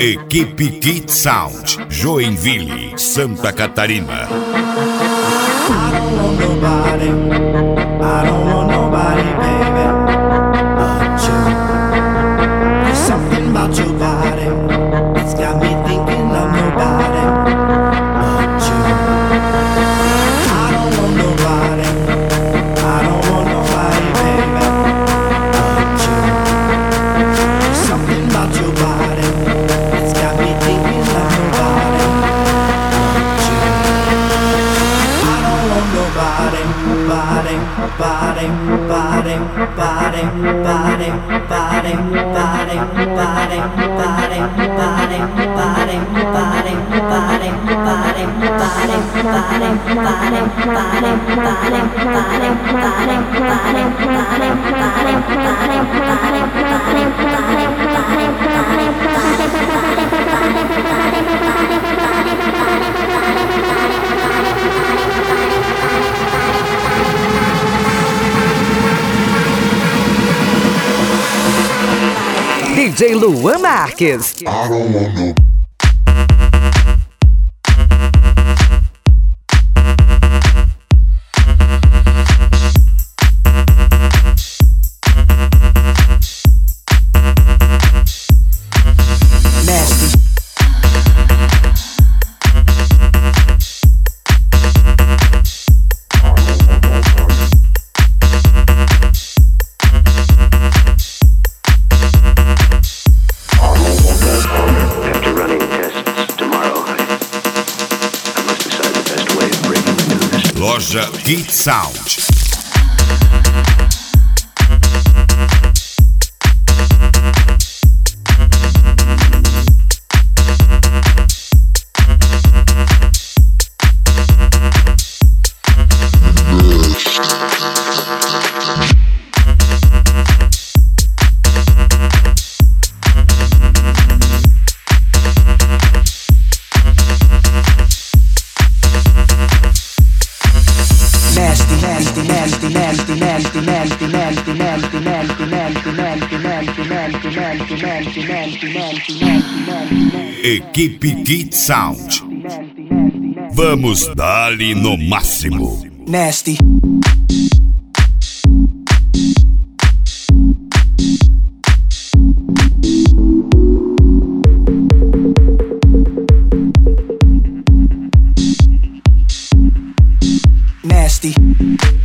Equipe Kid Sound, Joinville, Santa Catarina. I don't want nobody, I don't want nobody, baby, but you. There's something about your body, it's got me thinking of nobody, but you. I don't want nobody, I don't want nobody, baby, but you. There's something about your body, it's got me thinking of nobody, but you. I don't want nobody, body, body, body, body, body, body, body, body, body, body, body, body, body, DJ Luan Marques. I don't want no. Loja Kid Sound. Equipe Kid Sound. Vamos dar-lhe no máximo. Nasty. Nasty.